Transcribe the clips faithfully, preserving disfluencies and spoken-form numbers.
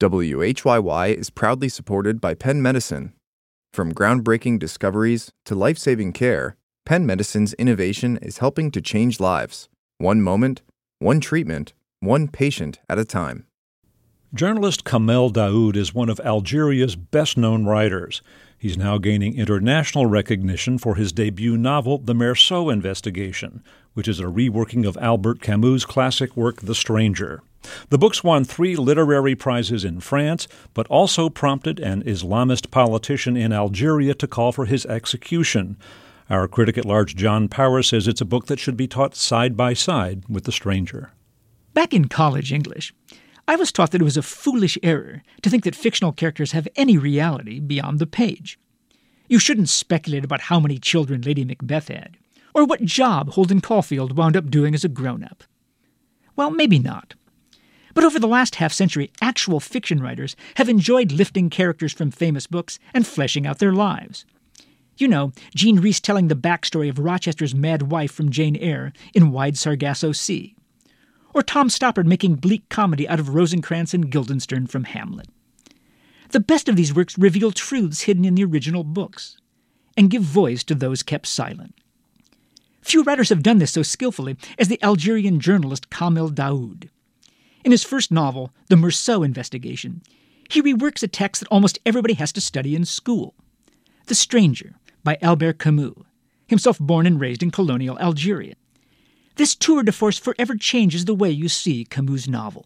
W H Y Y is proudly supported by Penn Medicine. From groundbreaking discoveries to life-saving care, Penn Medicine's innovation is helping to change lives, one moment, one treatment, one patient at a time. Journalist Kamel Daoud is one of Algeria's best-known writers. He's now gaining international recognition for his debut novel, The Meursault Investigation, which is a reworking of Albert Camus' classic work, The Stranger. The book's won three literary prizes in France, but also prompted an Islamist politician in Algeria to call for his execution. Our critic at large, John Power, says it's a book that should be taught side by side with The Stranger. Back in college English, I was taught that it was a foolish error to think that fictional characters have any reality beyond the page. You shouldn't speculate about how many children Lady Macbeth had, or what job Holden Caulfield wound up doing as a grown-up. Well, maybe not. But over the last half-century, actual fiction writers have enjoyed lifting characters from famous books and fleshing out their lives. You know, Jean Rhys telling the backstory of Rochester's mad wife from Jane Eyre in Wide Sargasso Sea. Or Tom Stoppard making bleak comedy out of Rosencrantz and Guildenstern from Hamlet. The best of these works reveal truths hidden in the original books, and give voice to those kept silent. Few writers have done this so skillfully as the Algerian journalist Kamel Daoud. In his first novel, The Meursault Investigation, he reworks a text that almost everybody has to study in school. The Stranger, by Albert Camus, himself born and raised in colonial Algeria. This tour de force forever changes the way you see Camus' novel.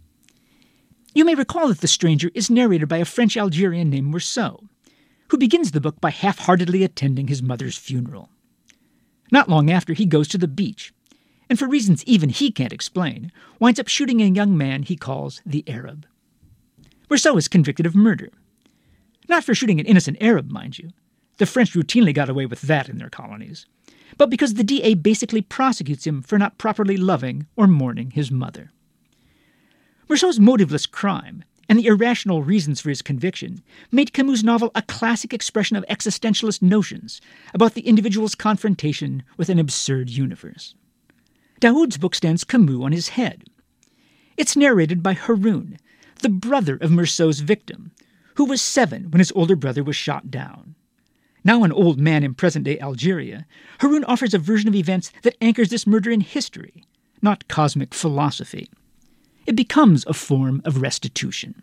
You may recall that The Stranger is narrated by a French Algerian named Meursault, who begins the book by half-heartedly attending his mother's funeral. Not long after, he goes to the beach, and for reasons even he can't explain, winds up shooting a young man he calls the Arab. Meursault is convicted of murder. Not for shooting an innocent Arab, mind you. The French routinely got away with that in their colonies. But because the D A basically prosecutes him for not properly loving or mourning his mother. Meursault's motiveless crime and the irrational reasons for his conviction made Camus' novel a classic expression of existentialist notions about the individual's confrontation with an absurd universe. Daoud's book stands Camus on his head. It's narrated by Haroun, the brother of Meursault's victim, who was seven when his older brother was shot down. Now an old man in present-day Algeria, Haroun offers a version of events that anchors this murder in history, not cosmic philosophy. It becomes a form of restitution.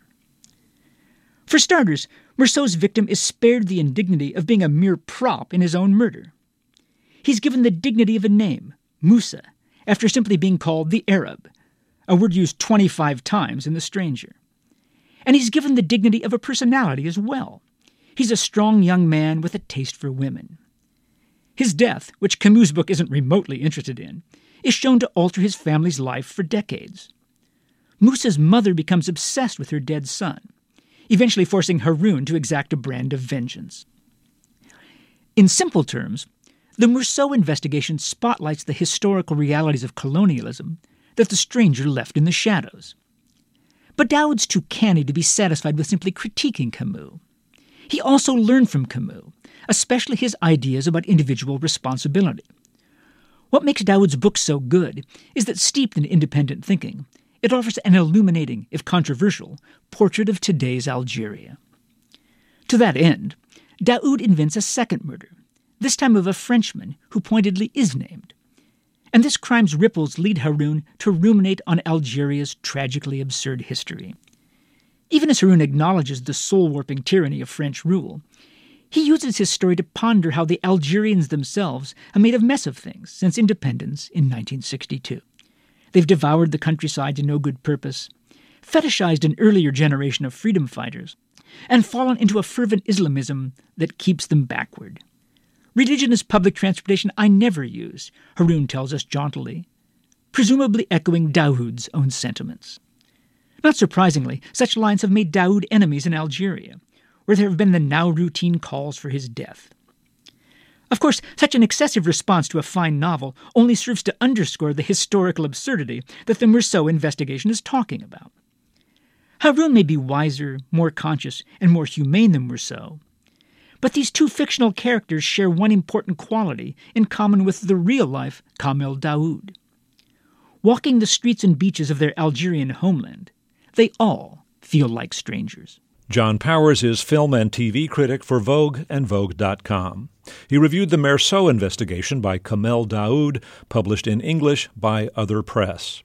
For starters, Meursault's victim is spared the indignity of being a mere prop in his own murder. He's given the dignity of a name, Moussa, after simply being called the Arab, a word used twenty-five times in The Stranger. And he's given the dignity of a personality as well. He's a strong young man with a taste for women. His death, which Camus' book isn't remotely interested in, is shown to alter his family's life for decades. Moussa's mother becomes obsessed with her dead son, eventually forcing Haroun to exact a brand of vengeance. In simple terms, the Meursault investigation spotlights the historical realities of colonialism that The Stranger left in the shadows. But Daoud's too canny to be satisfied with simply critiquing Camus. He also learned from Camus, especially his ideas about individual responsibility. What makes Daoud's book so good is that, steeped in independent thinking, it offers an illuminating, if controversial, portrait of today's Algeria. To that end, Daoud invents a second murder, this time of a Frenchman who pointedly is named. And this crime's ripples lead Haroun to ruminate on Algeria's tragically absurd history. Even as Haroun acknowledges the soul-warping tyranny of French rule, he uses his story to ponder how the Algerians themselves have made a mess of things since independence in nineteen sixty-two. They've devoured the countryside to no good purpose, fetishized an earlier generation of freedom fighters, and fallen into a fervent Islamism that keeps them backward. Religion as public transportation I never use, Haroun tells us jauntily, presumably echoing Daoud's own sentiments. Not surprisingly, such lines have made Daoud enemies in Algeria, where there have been the now routine calls for his death. Of course, such an excessive response to a fine novel only serves to underscore the historical absurdity that the Meursault investigation is talking about. Haroun may be wiser, more conscious, and more humane than Meursault, but these two fictional characters share one important quality in common with the real-life Kamel Daoud. Walking the streets and beaches of their Algerian homeland, they all, feel like strangers. John Powers is film and T V critic for Vogue and Vogue dot com. He reviewed the Meursault investigation by Kamel Daoud, published in English by Other Press.